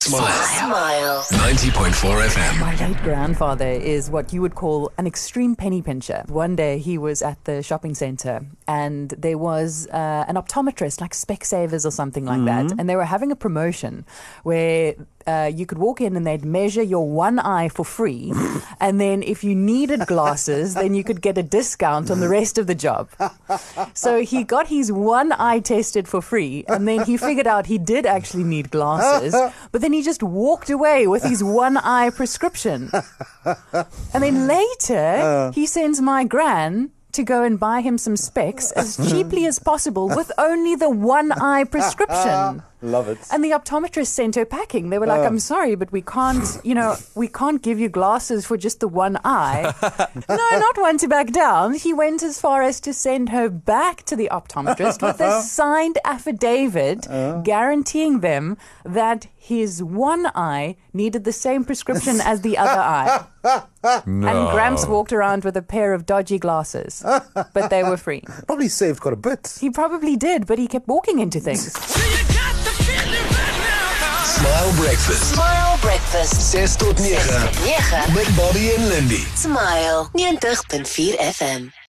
Smile. 90.4 FM. My late grandfather is what you would call an extreme penny pincher. One day he was at the shopping centre and there was an optometrist, like Specsavers or something like that, and they were having a promotion where you could walk in and they'd measure your one eye for free, and then if you needed glasses, then you could get a discount on the rest of the job. So he got his one eye tested for free, and then he figured out he did actually need glasses, but then he just walked away with his one eye prescription. And then later, he sends my gran to go and buy him some specs as cheaply as possible with only the one eye prescription. Love it. And the optometrist sent her packing. They were like, I'm sorry, but we can't give you glasses for just the one eye. No, not one to back down. He went as far as to send her back to the optometrist with a signed affidavit guaranteeing them that his one eye needed the same prescription as the other eye. No. And Gramps walked around with a pair of dodgy glasses, but they were free. Probably saved quite a bit. He probably did, but he kept walking into things. Smile Breakfast. Smile Breakfast. 6 tot 9. Met Met Bobby en Lindy. Smile 90.4 FM.